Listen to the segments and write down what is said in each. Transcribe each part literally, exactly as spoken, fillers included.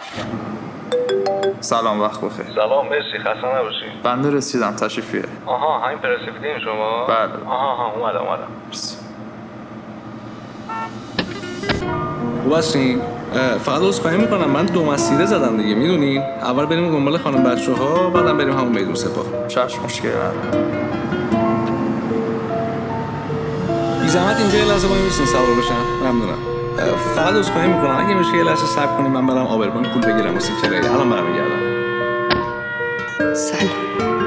سلام، وقت بخیر. سلام، مرسی، خسته نباشی. بنده رسیدم، تشریفیه. آها، همین پرسفیدین شما؟ بله. آها آها اومدم اومدم. خوب هستین؟ فقط عذرخواهی میکنم، من دو مسیره زدم دیگه، میدونین؟ اول بریم دنبال خانم بچه ها، بعدم بریم همون میدون سپاه. چشم، مشکلی نداره. بی زحمت اینجا یه لحظه با این میسین سوار بشن. ممنونم. فقط عذرخواهی میکنم اگه میشه یه لحظه صبر کنیم من برم آبرمان پول بگیرم واسه کرایه. الان برمیگردم. سلام.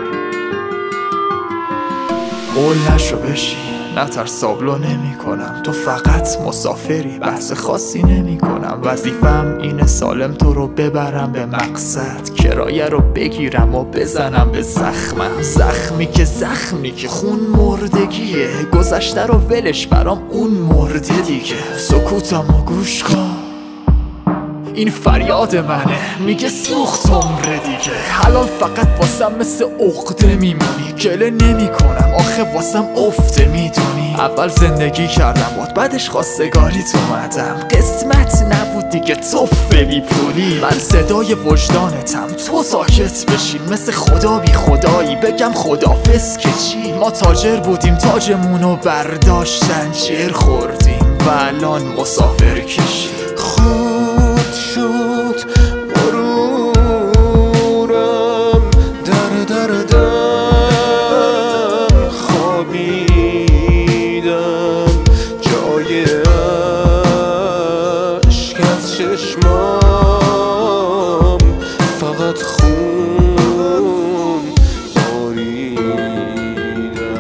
قول نشو بشی، نترس، سابلو نمی کنم، تو فقط مسافری، بحث خاصی نمی کنم. وظیفم اینه سالم تو رو ببرم به مقصد، کرایه رو بگیرم و بزنم به زخمم. زخمی که زخمی که خون مردگیه، گذشته رو ولش، برام اون مرده دیگه. سکوتم و گوش کن، این فریاد منه، میگه سوخت عمره دیگه. الان فقط واسم مثل عقده میمونی، گله نمی کنم آخه واسم افته میدونی. اول زندگی کردم بود، بعدش خواستگاریت اومدم، قسمت نبود دیگه توفه بی پولی. من صدای وجدانتم، تو ساکت بشین، مثل خدا بی خدایی بگم خدافظ که چی. ما تاجر بودیم تاجمونو برداشتن، چیر خوردیم و الان مسافر کشی. شد غرورم، در در دم خوابیدم، جای عشق از چشمام فقط خون باریدم.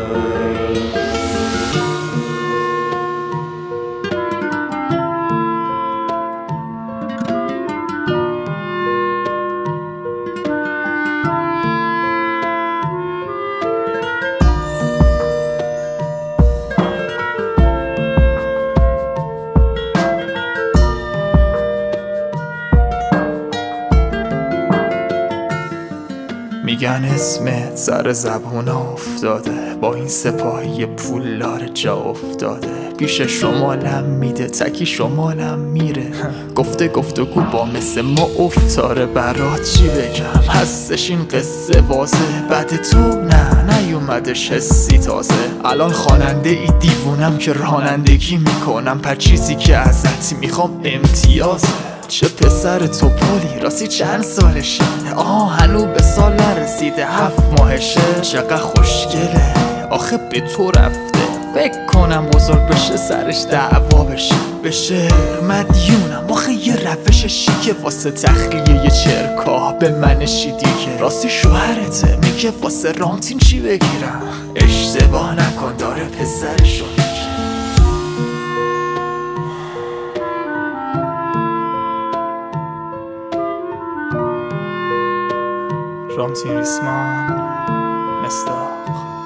میگن اسمت سر زبون افتاده، با این سپاهی پولدار جا افتاده. پیش شمالم میده تکی شمالم میره، گفته گفتگو با مثل ما افتاره. برات چی بگم، هستش این قصه واضح، بعد تو نه نیومدش حسی تازه. الان خواننده ای دیوونم که رانندگی میکنم، پر چیزی که ازت میخوام امتیازه. چه پسر توپلی، راستی چند سالشه؟ آه هنو به سال نرسیده، هفت ماهشه. چقدر خوشگله آخه به تو رفته، فکر کنم بزرگ بشه سرش دعوا بشه. به شعر مدیونم آخه یه روش شیکه، واسه تخلیه یه چرکاه به منشی دیگه. راستی شوهرته میگه واسه رامتین چی بگیرم، اشتباه نکن داره پسرشو میگه. رامتین ریسمان، مصداق.